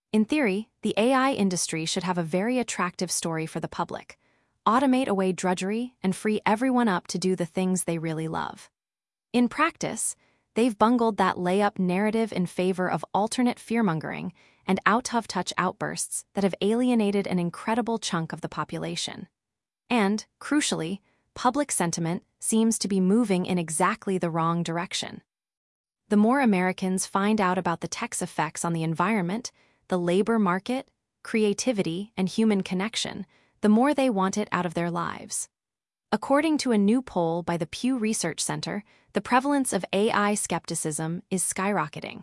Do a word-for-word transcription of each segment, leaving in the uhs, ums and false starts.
In theory, the A I industry should have a very attractive story for the public: automate away drudgery and free everyone up to do the things they really love. In practice, they've bungled that layup narrative in favor of alternate fearmongering and out-of-touch outbursts that have alienated an incredible chunk of the population. And, crucially, public sentiment seems to be moving in exactly the wrong direction. The more Americans find out about the tech's effects on the environment, the labor market, creativity, and human connection, the more they want it out of their lives. According to a new poll by the Pew Research Center, the prevalence of A I skepticism is skyrocketing.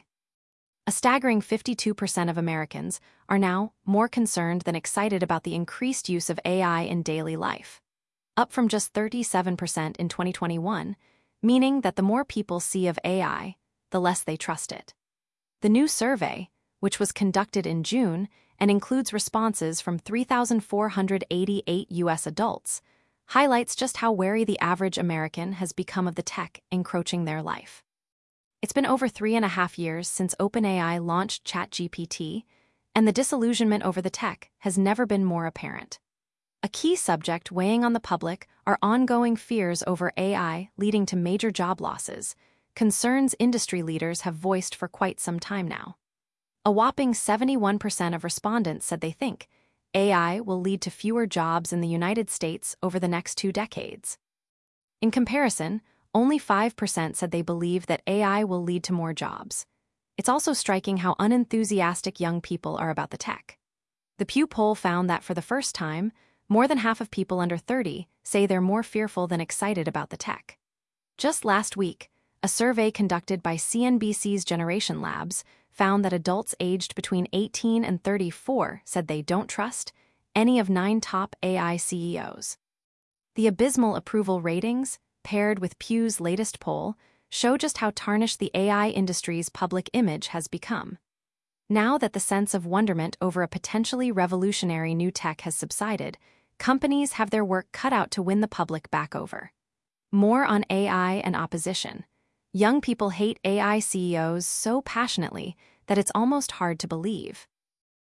A staggering fifty-two percent of Americans are now more concerned than excited about the increased use of A I in daily life, up from just thirty-seven percent in twenty twenty-one, meaning that the more people see of A I, the less they trust it. The new survey, which was conducted in June and includes responses from three thousand four hundred eighty-eight U S adults, highlights just how wary the average American has become of the tech encroaching their life. It's been over three and a half years since OpenAI launched ChatGPT, and the disillusionment over the tech has never been more apparent. A key subject weighing on the public are ongoing fears over A I leading to major job losses, concerns industry leaders have voiced for quite some time now. A whopping seventy-one percent of respondents said they think A I will lead to fewer jobs in the United States over the next two decades. In comparison, only five percent said they believe that A I will lead to more jobs. It's also striking how unenthusiastic young people are about the tech. The Pew poll found that for the first time, more than half of people under thirty say they're more fearful than excited about the tech. Just last week, a survey conducted by C N B C's Generation Labs found that adults aged between eighteen and thirty-four said they don't trust any of nine top A I C E Os. The abysmal approval ratings, paired with Pew's latest poll, show just how tarnished the A I industry's public image has become. Now that the sense of wonderment over a potentially revolutionary new tech has subsided, companies have their work cut out to win the public back over. More on A I and opposition. Young people hate A I C E Os so passionately that it's almost hard to believe.